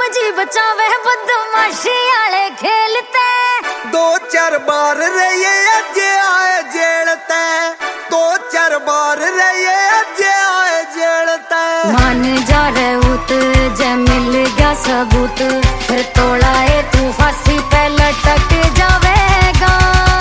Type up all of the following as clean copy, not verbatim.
जी बचावे बदमाशी आले खेलते। 2-4 बार रहे अजे आए जेलते, 2-4 बार रहे अजे आए जेलते। मान जा रहे उत जे मिल गया सबूत, फिर तोड़ा है तू फांसी पे लटक जावेगा।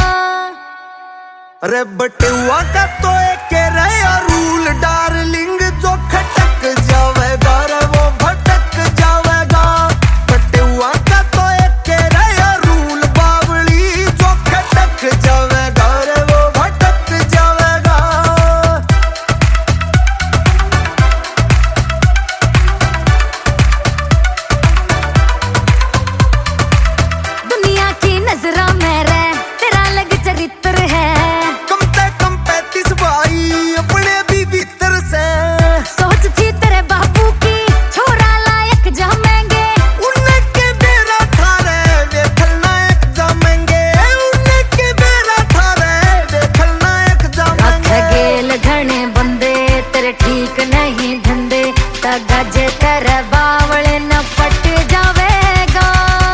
अरे बटुआ का तो एक रहा रूल डार्लिंग, जो खटक जावेगा रे वो भटक जावेगा। बटुआ का तो एक रहा रूल बावली, जो खटक जावेगा रे वो भटक जावेगा। दुनिया की नजरा में रे तेरा अलग चरित्र है, अपने भी भीतर से सोच थी तेरे बापू की छोरा लायक जमेंगे। उनके बेरा थारे देखलना एक जमेंगे, उनके बेरा थारे देखलना एक जमेंगे। गेल घने बंदे तेरे ठीक नहीं धंधे, तगजे तेरे बावले न पट जावेगा।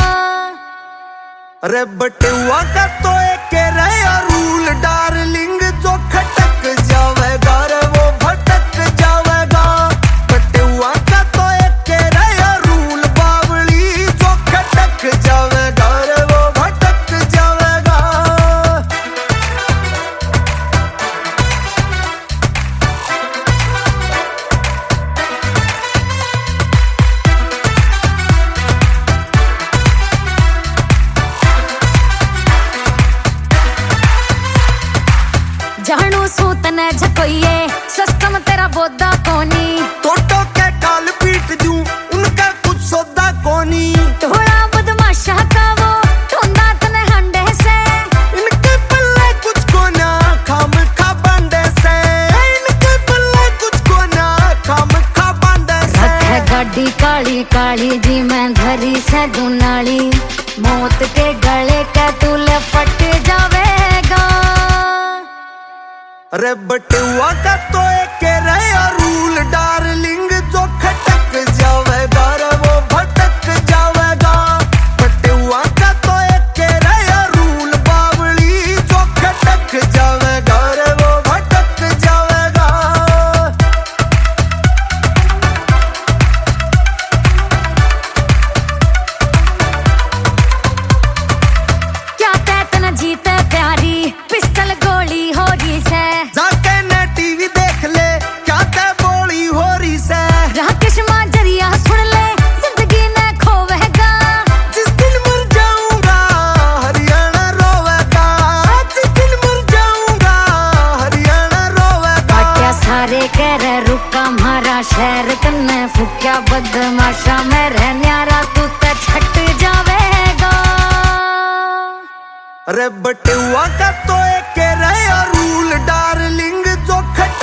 अरे बटुआ का तो एक रहा रूल डार्लिंग, जो खटक जावेगा रे वो भटक जावेगा। बटुआ का तो एक रहा रूल बावली, जो खटक जावेगा रे वो भटक जावेगा। जानू सूत न झकोइए सस्तम तेरा बोदा कोनी, टोटो के काल पीट दूं उनका कुछ सौदा कोनी। थोड़ा बदमाशा का वो ठोंदा तने हंडे से, इनके पल्ले कुछ कोना खाम खा बांडे से, इनके पल्ले कुछ कोना खाम खा बांडे से। रखे गाड़ी काली काली जी मैं धरी से दुनाली, मौत के गले के तू लपट जावेगा। अरे बटुआ का तो एक रहा रूल डार्लिंग, जो खटक जावेगा रे वो भटक जावेगा। बटुआ का तो एक रहा रूल बावली, जो खटक जावेगा रे वो भटक जावेगा। क्या तैत न जीते प्यारी पिस्टल गोली हो रही से, जाके न टीवी देख ले क्या ते बोली हो रही से। राकेश माजरिया सुन ले जिंदगी न खोवेगा। जिस दिन मर जाऊंगा हरियाणा रोवेगा, जिस दिन मर जाऊंगा हरियाणा रोवेगा। क्या सारे कह रहे रुका हमारा शहर तन्ने फुक्या बदमाशा में रहन्यारा तू ते छट जावेगा। अरे बटुआ का तो एक रहा रूल डार्लिंग, जो खट